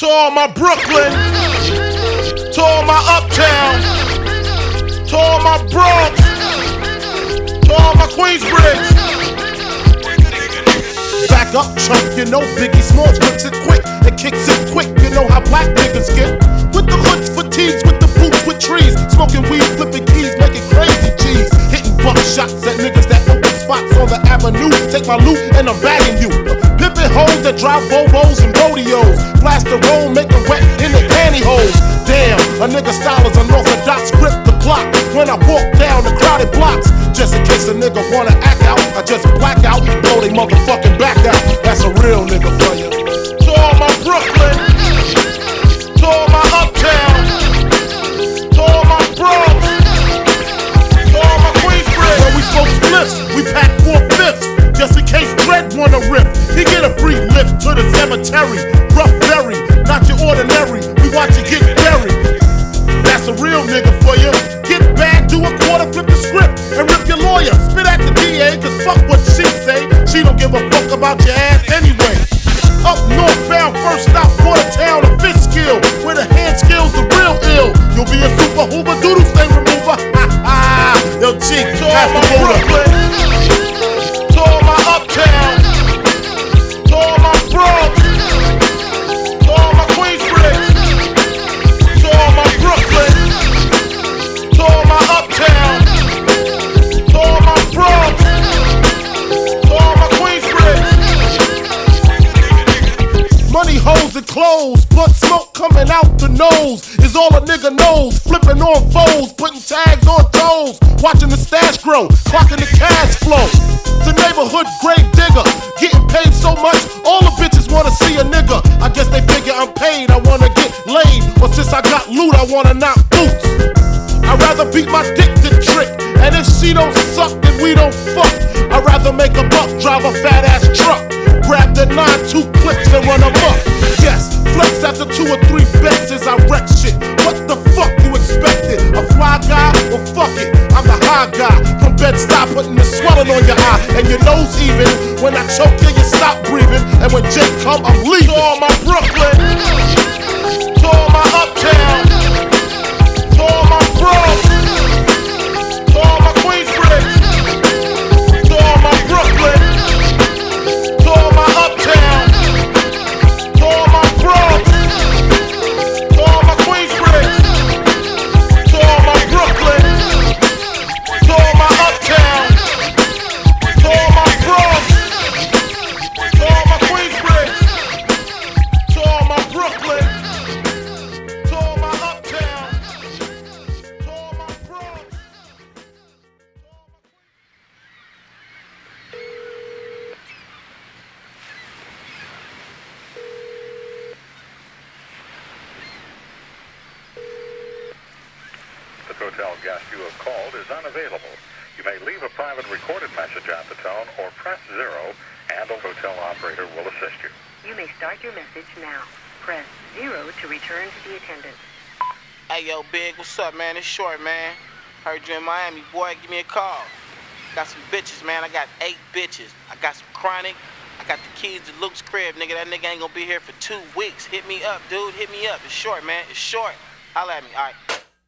To all my Brooklyn, to all my Uptown, to all my Bronx, to all my Queensbridge. Back up, chump, you know Biggie Smalls whips it quick and kicks it quick. You know how black niggas get. With the hoods, fatigues, with the boots, with trees. Smoking weed, flipping keys, making crazy cheese. Hitting buck shots at niggas that open spots on the avenue. Take my loot and I'm bagging you. Pimpin' hoes that drive Volvos and rodeos. Blast the roll, make it wet in the pantyhose. Damn, a nigga style is unorthodox. Grip the clock when I walk down the crowded blocks. Just in case a nigga wanna act out, I just black out, blow they motherfucking back out. That's a real nigga for you. To all my Brooklyn, to all my Uptown, to all my Bronx, to all my Queensbridge. When we smoke spliffs, we pack 4/5. Just in case Dread wanna rip, he get a free lift to the cemetery. Rough berry, not your ordinary. We watch you get buried. That's a real nigga for you. Get back, do a quarter, flip the script, and rip your lawyer. Spit at the DA, cause fuck what she say. She don't give a fuck about your ass anyway. Up northbound, first stop, Watertown, a fish skill. Where the hand skills are real ill. You'll be a super hoover, doodle stain remover. Ha ha, yo chick, pass the Brooklyn. To all my Uptown, to all my Bronx, to all my Queensbridge, to all my Brooklyn, to all my Uptown, to all my Bronx, to all my Queensbridge. Money, hoes, and clothes, blunt smoke coming out the nose is all a nigga knows. Flipping on foes, putting tags on toes, watching the stash grow, clocking the cash flow. The neighborhood grave digger, getting paid so much, all the bitches wanna see a nigga. I guess they figure I'm paid, I wanna get laid. But since I got loot, I wanna knock boots. I'd rather beat my dick than trick, and if she don't suck, then we don't fuck. I'd rather make a buck, drive a fat ass truck, grab the 9-2 clips and run amok. Yes, flex after 2 or 3 bets as I wreck shit. What the fuck you expected? A fly guy? Well fuck it, I'm the high guy. From Bed-Stuy, putting the swelling on your eye and your nose even. When I choke you, you stop breathing. And when Jake come, I'm leaving. To all my Brooklyn, to all my Uptown, to all my Bronx, to all my Queensbridge, to all my Brooklyn, to all my Uptown, to all my Bronx, to all my Queensbridge, to all my Brooklyn, to all my Uptown, to all my Bronx, to all my Queensbridge, to all my Brooklyn, to all my Uptown, to all my Bronx. The Total guest you have called is unavailable. You may leave a private recorded message at the tone or press 0 and the hotel operator will assist you. You may start your message now. Press 0 to return to the attendant. Hey, yo, Big, what's up, man? It's Short, man. Heard you in Miami, boy. Give me a call. Got some bitches, man. I got 8 bitches. I got some chronic. I got the keys to Luke's crib, nigga. That nigga ain't gonna be here for 2 weeks. Hit me up, dude. Hit me up. It's Short, man. It's Short. Holla at me. All right.